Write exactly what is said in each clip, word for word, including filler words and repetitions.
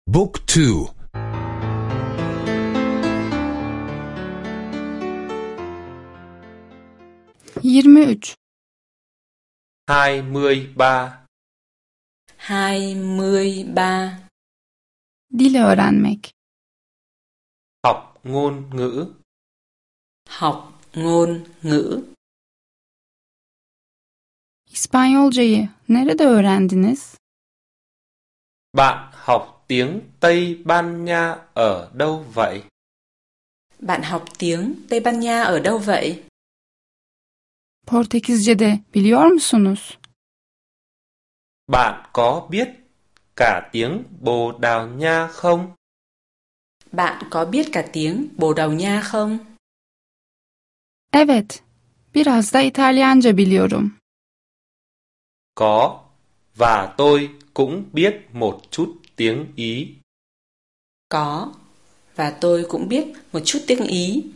Book two. Yirmi üç. hai mươi ba. hai mươi ba. Dil öğrenmek. Học ngôn ngữ. Học ngôn ngữ. İspanyolcayı nerede öğrendiniz? Bạn học tiếng Tây Ban Nha ở đâu vậy? Bạn học tiếng Tây Ban Nha ở đâu vậy? Portekizce'de biliyor musunuz? Bạn có biết cả tiếng Bồ Đào Nha không? Bạn có biết cả tiếng Bồ Đào Nha không? Evet, biraz da İtalyanca biliyorum. Có, và tôi cũng biết một chút tiếng Ý. Có, và tôi cũng biết một chút tiếng Ý.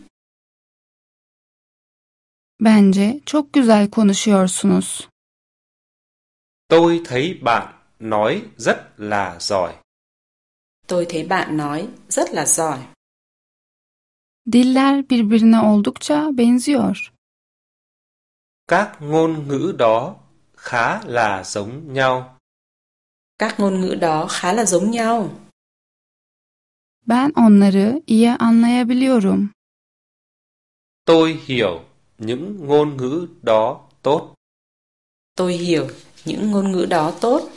Bence çok güzel konuşuyorsunuz. Tôi thấy bạn nói rất là giỏi. Tôi thấy bạn nói rất là giỏi. Diller birbirine oldukça benziyor. Các ngôn ngữ đó khá là giống nhau. Các ngôn ngữ đó khá là giống nhau. Ben onları iyi anlayabiliyorum. Tôi hiểu những ngôn ngữ đó tốt. Tôi hiểu những ngôn ngữ đó tốt.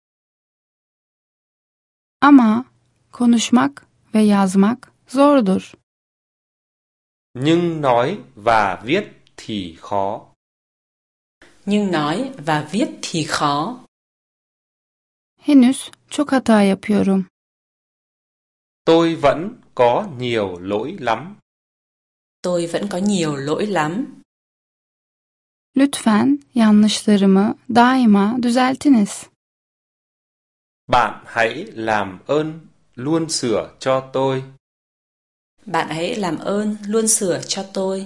Ama konuşmak ve yazmak zordur. Nhưng nói và viết thì khó. Nhưng nói và viết thì khó. Henüz çok hata yapıyorum. Tôi vẫn có nhiều lỗi lắm. Tôi vẫn có nhiều lỗi lắm. Lütfen yanlışlarımı daima düzeltiniz. Bạn hãy làm ơn luôn sửa cho tôi. Bạn hãy làm ơn luôn sửa cho tôi.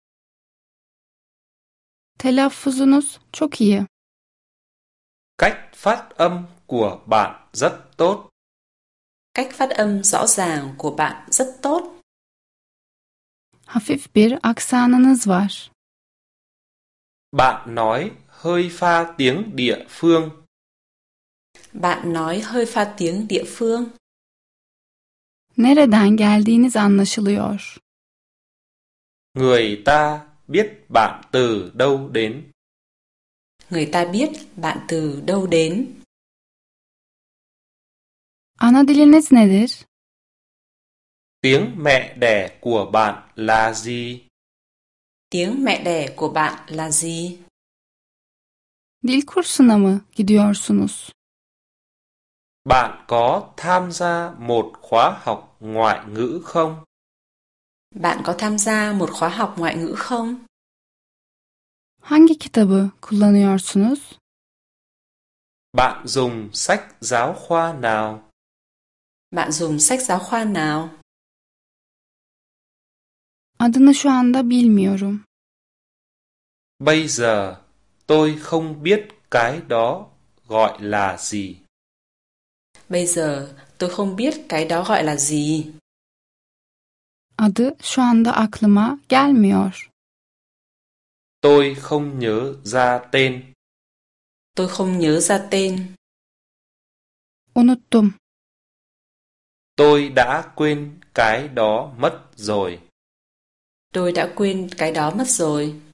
Telaffuzunuz çok iyi. Cách phát âm của bạn rất tốt. Cách phát âm rõ ràng của bạn rất tốt. Hafif bir aksanınız var. Bạn nói hơi pha tiếng địa phương. Bạn nói hơi pha tiếng địa phương. Nereden geldiğiniz anlaşılıyor. Người ta biết bạn từ đâu đến. Người ta biết bạn từ đâu đến. Ana diliniz nedir? Tiếng mẹ đẻ của bạn là gì? Tiếng mẹ đẻ của bạn là gì? Dil kursuna mı gidiyorsunuz? Bạn có tham gia một khóa học ngoại ngữ không? Bạn có tham gia một khóa học ngoại ngữ không? Hangi kitabı kullanıyorsunuz? Bạn dùng sách giáo khoa nào? Bạn dùng sách giáo khoa nào? Adını şu anda bilmiyorum. Bây giờ tôi không biết cái đó gọi là gì. Bây giờ tôi không biết cái đó gọi là gì. Adı şu anda aklıma gelmiyor. Tôi không nhớ ra tên. Tôi không nhớ ra tên. Unuttum. Tôi đã quên cái đó mất rồi. Tôi đã quên cái đó mất rồi.